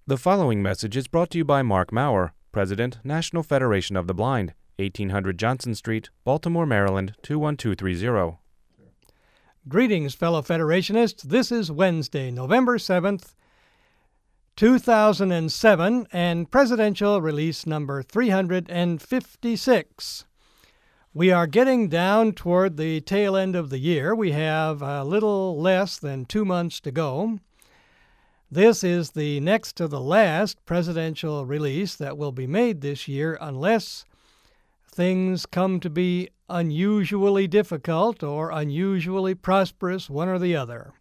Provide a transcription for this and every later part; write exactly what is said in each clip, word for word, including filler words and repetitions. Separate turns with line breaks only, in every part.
The following message is brought to you by Mark Maurer, President, National Federation of the Blind, eighteen hundred Johnson Street, Baltimore, Maryland, two one two three zero.
Greetings, fellow Federationists. This is Wednesday, November seventh, two thousand seven, and Presidential Release number three hundred fifty-six. We are getting down toward the tail end of the year. We have a little less than two months to go. This is the next to the last presidential release that will be made this year unless things come to be unusually difficult or unusually prosperous, one or the other.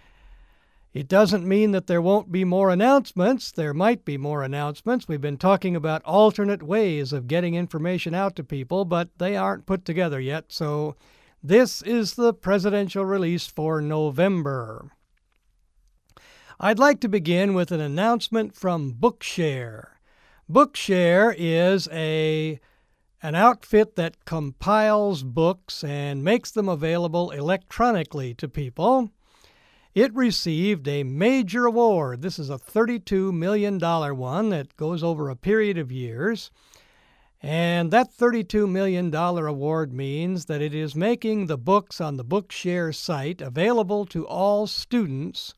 It doesn't mean that there won't be more announcements. There might be more announcements. We've been talking about alternate ways of getting information out to people, but they aren't put together yet. So this is the presidential release for November. I'd like to begin with an announcement from Bookshare. Bookshare is a an outfit that compiles books and makes them available electronically to people. It received a major award. This is a thirty-two million dollars one that goes over a period of years. And that thirty-two million dollars award means that it is making the books on the Bookshare site available to all students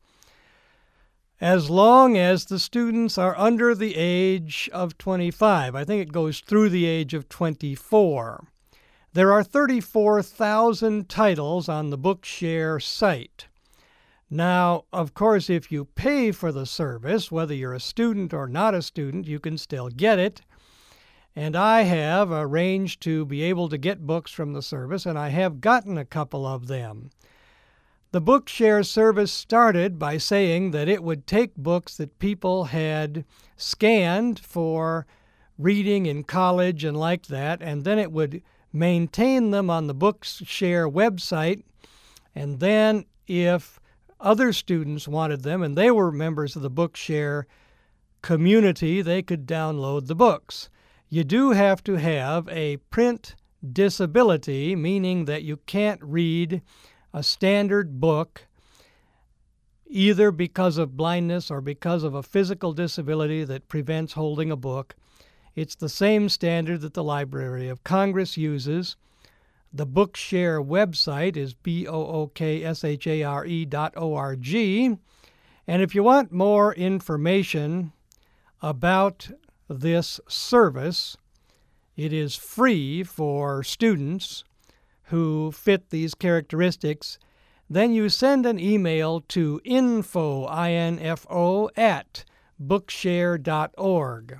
as long as the students are under the age of twenty-five. I think it goes through the age of twenty-four. There are thirty-four thousand titles on the Bookshare site. Now, of course, if you pay for the service, whether you're a student or not a student, you can still get it. And I have arranged to be able to get books from the service, and I have gotten a couple of them. The Bookshare service started by saying that it would take books that people had scanned for reading in college and like that, and then it would maintain them on the Bookshare website, and then if other students wanted them and they were members of the Bookshare community, they could download the books. You do have to have a print disability, meaning that you can't read a standard book either because of blindness or because of a physical disability that prevents holding a book. It's the same standard that the Library of Congress uses. The Bookshare website is B O O K S H A R E dot O R G. And if you want more information about this service, it is free for students who fit these characteristics. Then you send an email to info, I N F O, at bookshare dot org.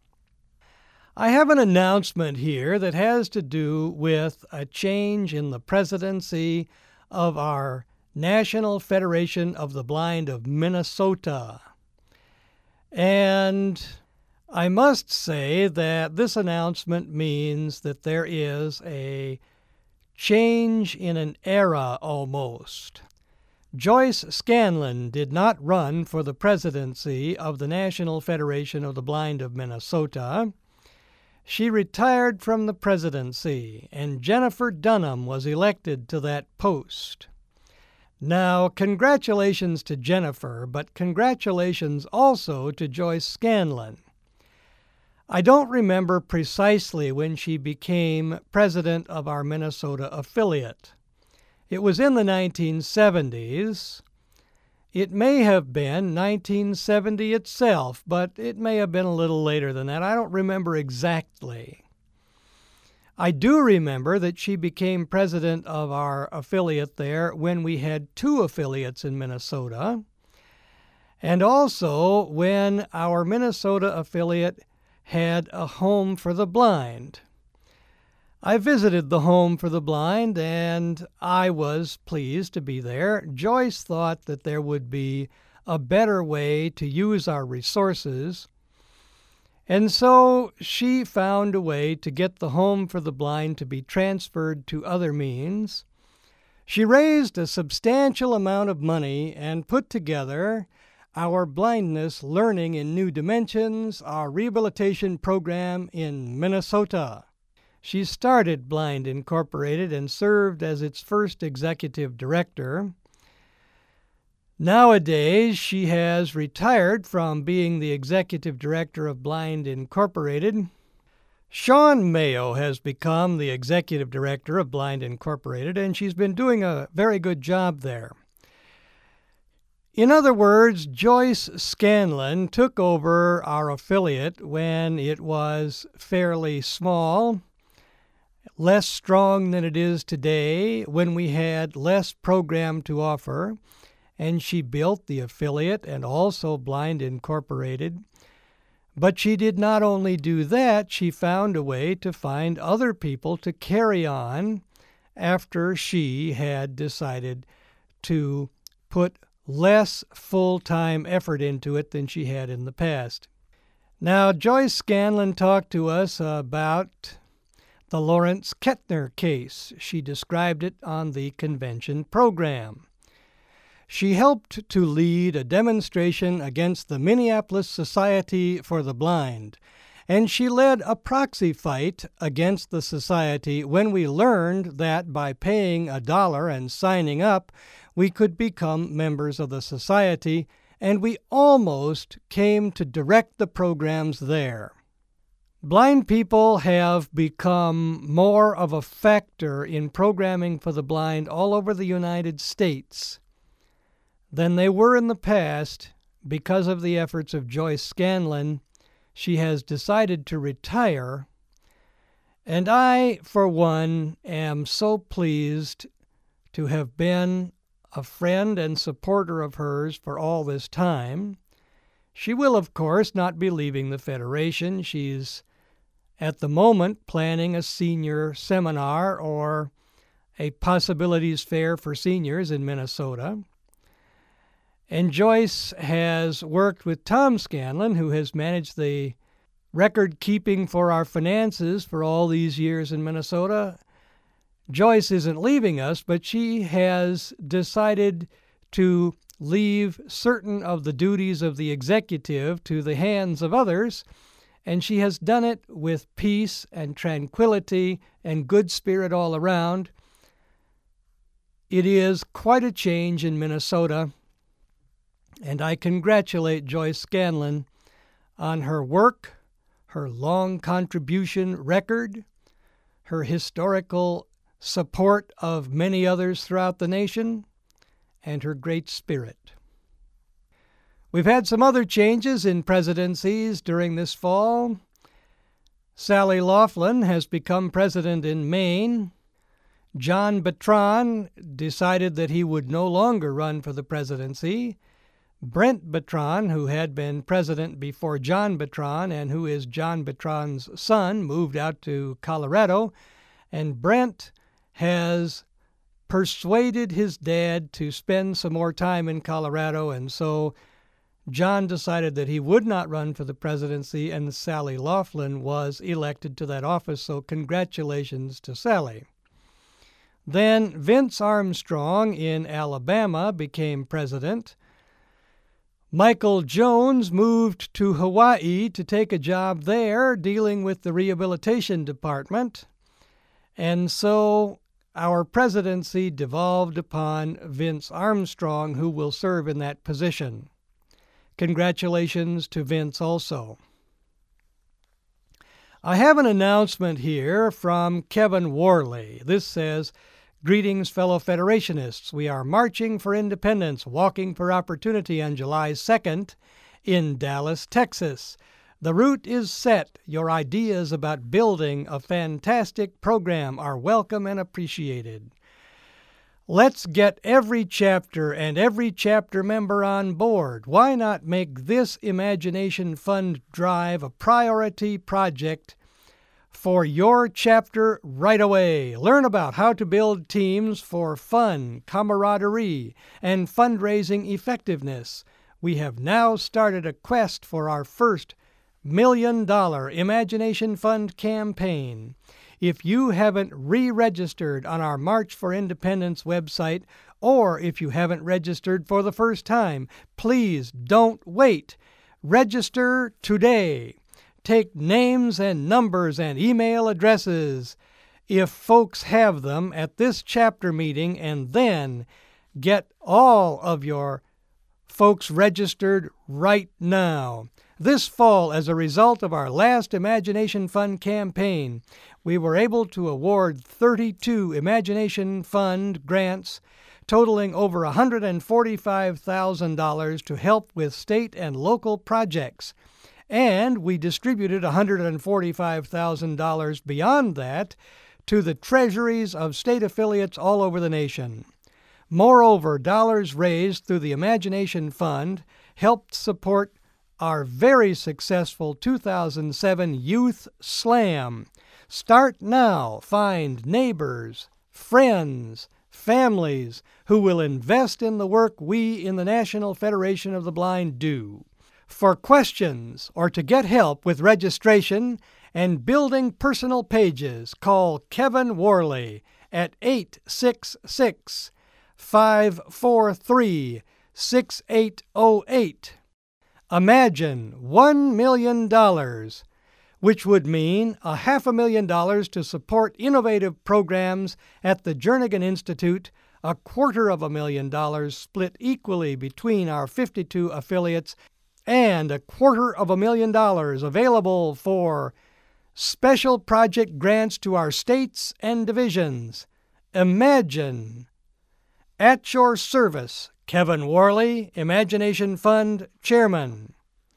I have an announcement here that has to do with a change in the presidency of our National Federation of the Blind of Minnesota. And I must say that this announcement means that there is a change in an era almost. Joyce Scanlon did not run for the presidency of the National Federation of the Blind of Minnesota. She retired from the presidency, and Jennifer Dunham was elected to that post. Now, congratulations to Jennifer, but congratulations also to Joyce Scanlon. I don't remember precisely when she became president of our Minnesota affiliate. It was in the nineteen seventies. It may have been nineteen seventy itself, but it may have been a little later than that. I don't remember exactly. I do remember that she became president of our affiliate there when we had two affiliates in Minnesota, and also when our Minnesota affiliate had a home for the blind. I visited the home for the blind, and I was pleased to be there. Joyce thought that there would be a better way to use our resources, and so she found a way to get the home for the blind to be transferred to other means. She raised a substantial amount of money and put together our Blindness Learning in New Dimensions, our rehabilitation program in Minnesota. She started Blind Incorporated and served as its first executive director. Nowadays, she has retired from being the executive director of Blind Incorporated. Sean Mayo has become the executive director of Blind Incorporated, and she's been doing a very good job there. In other words, Joyce Scanlon took over our affiliate when it was fairly small, less strong than it is today, when we had less program to offer, and she built the affiliate and also Blind Incorporated. But she did not only do that, she found a way to find other people to carry on after she had decided to put less full-time effort into it than she had in the past. Now, Joyce Scanlon talked to us about the Lawrence Kettner case. She described it on the convention program. She helped to lead a demonstration against the Minneapolis Society for the Blind, and she led a proxy fight against the society when we learned that by paying a dollar and signing up, we could become members of the society, and we almost came to direct the programs there. Blind people have become more of a factor in programming for the blind all over the United States than they were in the past because of the efforts of Joyce Scanlon. She has decided to retire, and I, for one, am so pleased to have been a friend and supporter of hers for all this time. She will, of course, not be leaving the Federation. She's, at the moment, planning a senior seminar or a possibilities fair for seniors in Minnesota. And Joyce has worked with Tom Scanlon, who has managed the record keeping for our finances for all these years in Minnesota. Joyce isn't leaving us, but she has decided to leave certain of the duties of the executive to the hands of others, and she has done it with peace and tranquility and good spirit all around. It is quite a change in Minnesota, and I congratulate Joyce Scanlon on her work, her long contribution record, her historical support of many others throughout the nation, and her great spirit. We've had some other changes in presidencies during this fall. Sally Laughlin has become president in Maine. John Bertrand decided that he would no longer run for the presidency. Brent Bertrand, who had been president before John Bertrand and who is John Bertrand's son, moved out to Colorado, and Brent has persuaded his dad to spend some more time in Colorado, and so John decided that he would not run for the presidency, and Sally Laughlin was elected to that office, so congratulations to Sally. Then Vince Armstrong in Alabama became president. Michael Jones moved to Hawaii to take a job there dealing with the rehabilitation department, and so our presidency devolved upon Vince Armstrong, who will serve in that position. Congratulations to Vince also. I have an announcement here from Kevin Worley. This says, "Greetings, fellow Federationists. We are marching for independence, walking for opportunity on July second in Dallas, Texas. The route is set. Your ideas about building a fantastic program are welcome and appreciated. Let's get every chapter and every chapter member on board. Why not make this Imagination Fund drive a priority project for your chapter right away? Learn about how to build teams for fun, camaraderie, and fundraising effectiveness. We have now started a quest for our first million dollar Imagination Fund campaign. If you haven't re-registered on our March for Independence website, or if you haven't registered for the first time, please don't wait. Register today. Take names and numbers and email addresses, if folks have them, at this chapter meeting, and then get all of your folks registered right now. This fall, as a result of our last Imagination Fund campaign, we were able to award thirty-two Imagination Fund grants totaling over one hundred forty-five thousand dollars to help with state and local projects. And we distributed one hundred forty-five thousand dollars beyond that to the treasuries of state affiliates all over the nation. Moreover, dollars raised through the Imagination Fund helped support our very successful two thousand seven Youth Slam. Start now. Find neighbors, friends, families who will invest in the work we in the National Federation of the Blind do. For questions or to get help with registration and building personal pages, call Kevin Worley at eight six six, five four three, six eight zero eight. Imagine one million dollars, which would mean a half a million dollars to support innovative programs at the Jernigan Institute, a quarter of a million dollars split equally between our fifty-two affiliates, and a quarter of a million dollars available for special project grants to our states and divisions. Imagine. At your service, Kevin Worley, Imagination Fund Chairman.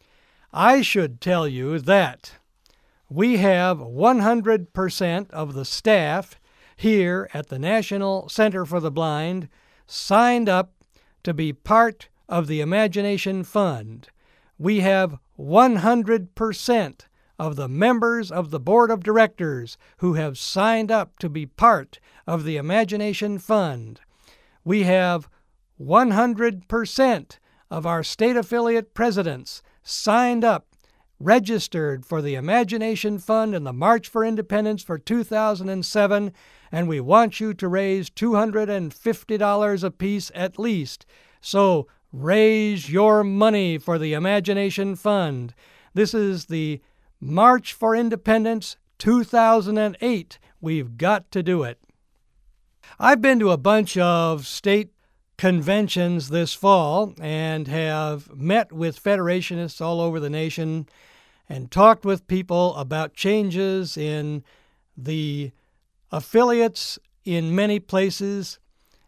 I should tell you that we have one hundred percent of the staff here at the National Center for the Blind signed up to be part of the Imagination Fund. We have one hundred percent of the members of the Board of Directors who have signed up to be part of the Imagination Fund. We have one hundred percent of our state affiliate presidents signed up, registered for the Imagination Fund and the March for Independence for two thousand seven, and we want you to raise two hundred fifty dollars apiece at least. So raise your money for the Imagination Fund. This is the March for Independence two thousand eight. We've got to do it. I've been to a bunch of state conventions this fall and have met with Federationists all over the nation and talked with people about changes in the affiliates in many places.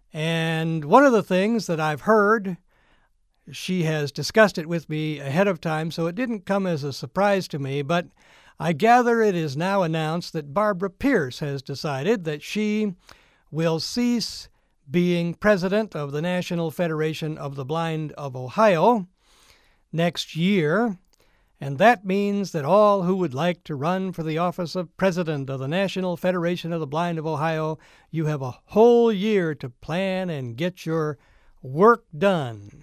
And one of the things that I've heard, she has discussed it with me ahead of time, so it didn't come as a surprise to me, but I gather it is now announced that Barbara Pierce has decided that she will cease being president of the National Federation of the Blind of Ohio next year, and that means that all who would like to run for the office of president of the National Federation of the Blind of Ohio, you have a whole year to plan and get your work done.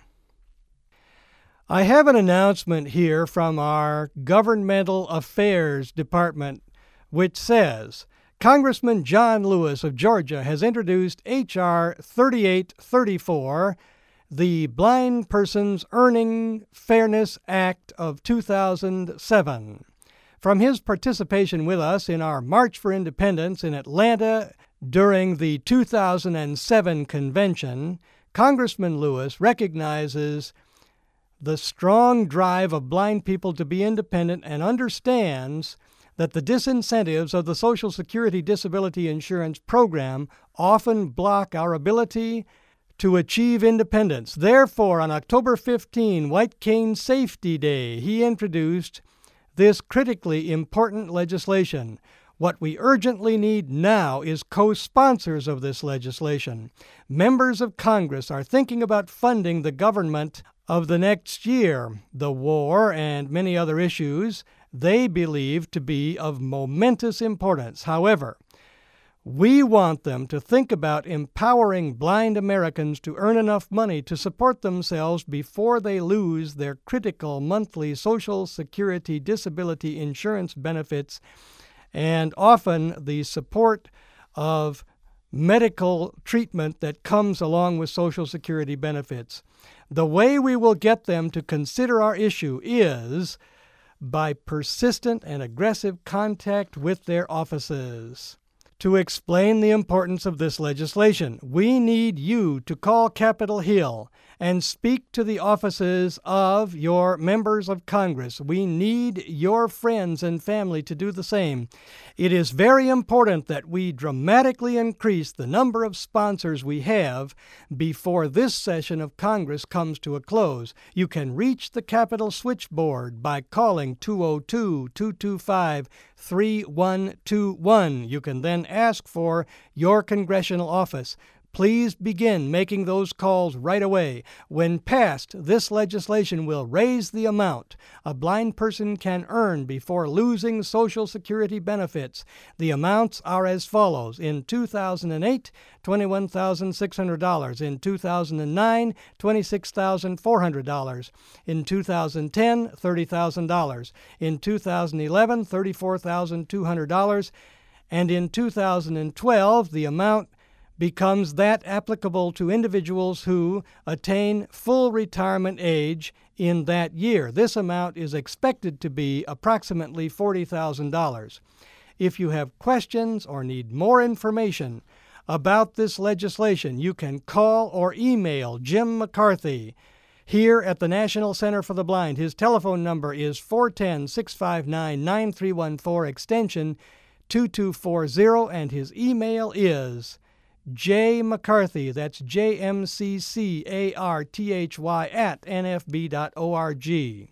I have an announcement here from our Governmental Affairs Department, which says Congressman John Lewis of Georgia has introduced H R thirty-eight thirty-four, the Blind Persons Earning Fairness Act of two thousand seven. From his participation with us in our March for Independence in Atlanta during the two thousand seven convention, Congressman Lewis recognizes the strong drive of blind people to be independent and understands that the disincentives of the Social Security Disability Insurance Program often block our ability to achieve independence. Therefore, on October fifteenth, White Cane Safety Day, he introduced this critically important legislation. What we urgently need now is co-sponsors of this legislation. Members of Congress are thinking about funding the government of the next year. The war and many other issues they believe to be of momentous importance. However, we want them to think about empowering blind Americans to earn enough money to support themselves before they lose their critical monthly Social Security disability insurance benefits and often the support of medical treatment that comes along with Social Security benefits. The way we will get them to consider our issue is by persistent and aggressive contact with their offices. To explain the importance of this legislation, we need you to call Capitol Hill and speak to the offices of your members of Congress. We need your friends and family to do the same. It is very important that we dramatically increase the number of sponsors we have before this session of Congress comes to a close. You can reach the Capitol switchboard by calling two oh two, two two five, three one two one. You can then ask for your congressional office. Please begin making those calls right away. When passed, this legislation will raise the amount a blind person can earn before losing Social Security benefits. The amounts are as follows. In two thousand eight, twenty-one thousand six hundred dollars. In two thousand nine, twenty-six thousand four hundred dollars. In two thousand ten, thirty thousand dollars. In two thousand eleven, thirty-four thousand two hundred dollars. And in two thousand twelve, the amount becomes that applicable to individuals who attain full retirement age in that year. This amount is expected to be approximately forty thousand dollars. If you have questions or need more information about this legislation, you can call or email Jim McCarthy here at the National Center for the Blind. His telephone number is four one zero, six five nine, nine three one four, extension two two four zero, and his email is J. McCarthy, that's J M C C A R T H Y, at N F B dot org.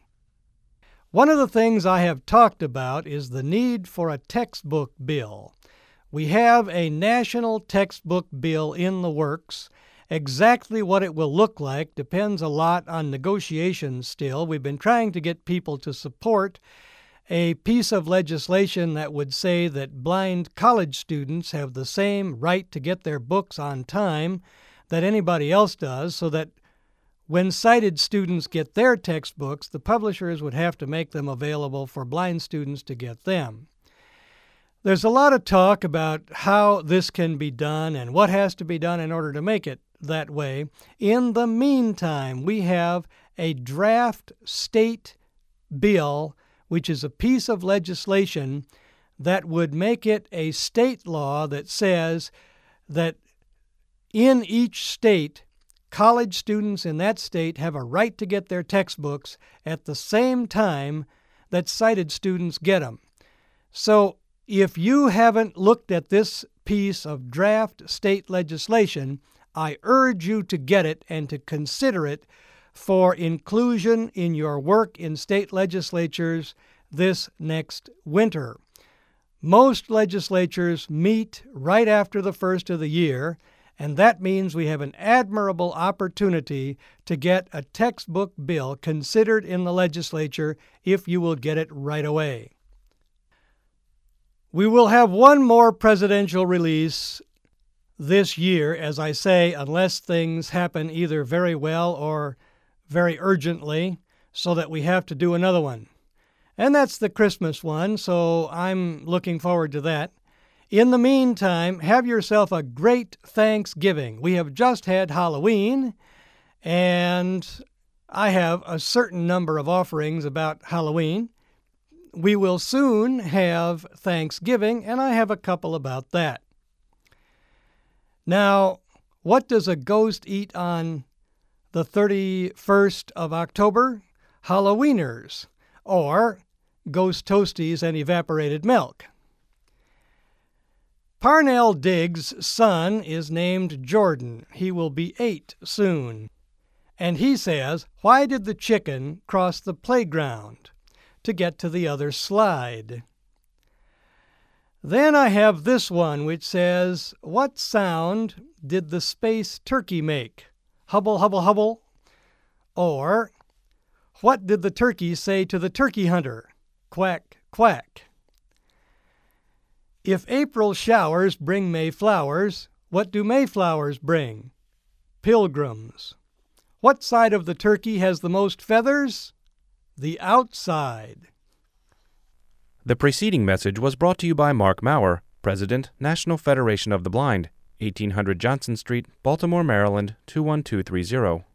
One of the things I have talked about is the need for a textbook bill. We have a national textbook bill in the works. Exactly what it will look like depends a lot on negotiations still. We've been trying to get people to support a piece of legislation that would say that blind college students have the same right to get their books on time that anybody else does, so that when sighted students get their textbooks, the publishers would have to make them available for blind students to get them. There's a lot of talk about how this can be done and what has to be done in order to make it that way. In the meantime, we have a draft state bill, which is a piece of legislation that would make it a state law that says that in each state, college students in that state have a right to get their textbooks at the same time that sighted students get them. So if you haven't looked at this piece of draft state legislation, I urge you to get it and to consider it for inclusion in your work in state legislatures this next winter. Most legislatures meet right after the first of the year, and that means we have an admirable opportunity to get a textbook bill considered in the legislature if you will get it right away. We will have one more presidential release this year, as I say, unless things happen either very well or very urgently, so that we have to do another one. And that's the Christmas one, so I'm looking forward to that. In the meantime, have yourself a great Thanksgiving. We have just had Halloween, and I have a certain number of offerings about Halloween. We will soon have Thanksgiving, and I have a couple about that. Now, what does a ghost eat on the thirty-first of October? Halloweeners, or ghost toasties and evaporated milk. Parnell Diggs' son is named Jordan. He will be eight soon. And he says, "Why did the chicken cross the playground? To get to the other slide." Then I have this one which says, "What sound did the space turkey make? Hubble, hubble, hubble." Or, "What did the turkey say to the turkey hunter? Quack, quack." If April showers bring May flowers, what do May flowers bring? Pilgrims. What side of the turkey has the most feathers? The outside.
The preceding message was brought to you by Mark Maurer, President, National Federation of the Blind, eighteen hundred Johnson Street, Baltimore, Maryland, two one two three zero.